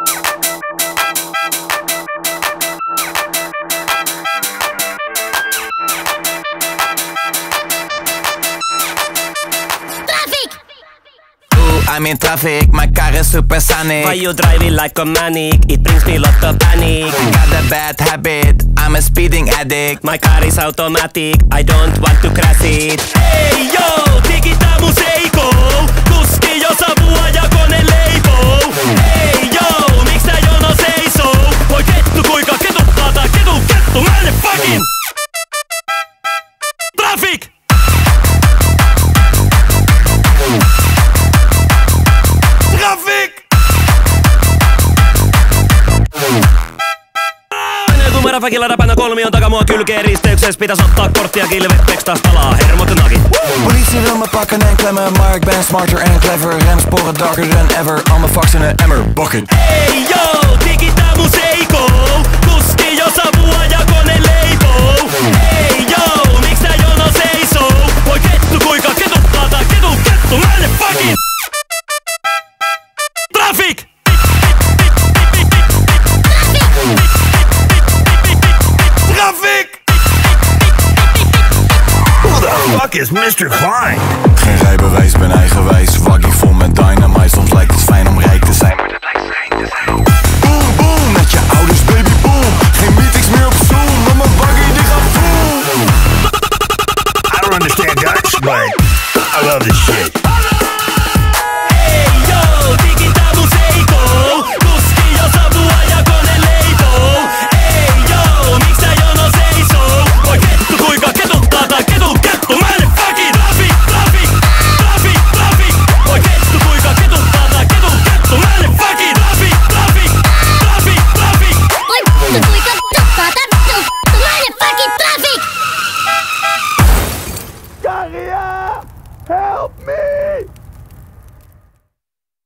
I'm in traffic, my car is supersonic. Why you driving like a manic? It brings me lot of panic. I got a bad habit, I'm a speeding addict. My car is automatic, I don't want to crash it. Hey yo, tikita museiko. Kuski jo savua ja kone leipoo. Hey yo, miks tää jono seisoo? Voi kettu kuinka ketuttaa tää kettu, mä en fucking traffic! Räväkillä räpänä kolmion takaa mua kylkee risteyksessä. Pitäis ottaa korttia kilvet, tekstas palaa hermot nakit. Politie wil me pakken en klemmen, maar ik ben smarter en clever. Remsporen darker than ever, al mijn fucks in een emmer bucket. Hey yo, tikita museiko. Kuski jo savua ja kone leipoo. Hey yo, miks tää jono seisoo? Voi kettu kuinka ketuttaa tää kettu, mä en fucking traffic! Who the fuck is Mr. Klein? Geen rijbewijs, ben eigenwijs. Waggie vol met dynamite. Soms lijkt het fijn om rijk te zijn, maar dat lijkt schijn te zijn. Boom, boom, met je ouders, baby, boom. Geen meetings meer op Zoom, maar mijn waggie die gaat boom. I don't understand Dutch, but I love this shit. Hey yo, tikita museiko. Kuski jo savua ja kone leipoo. Hey yo, miks tää jono seisoo? Voi kettu kuinka ketuttaa tää kettu, mä en fucking traffic! Voi kettu kuinka ketuttaa tää kettu, mä en fucking traffic! Voi kettu kuinka ketuttaa tää kettu, mä en fucking traffic! Karia, help me!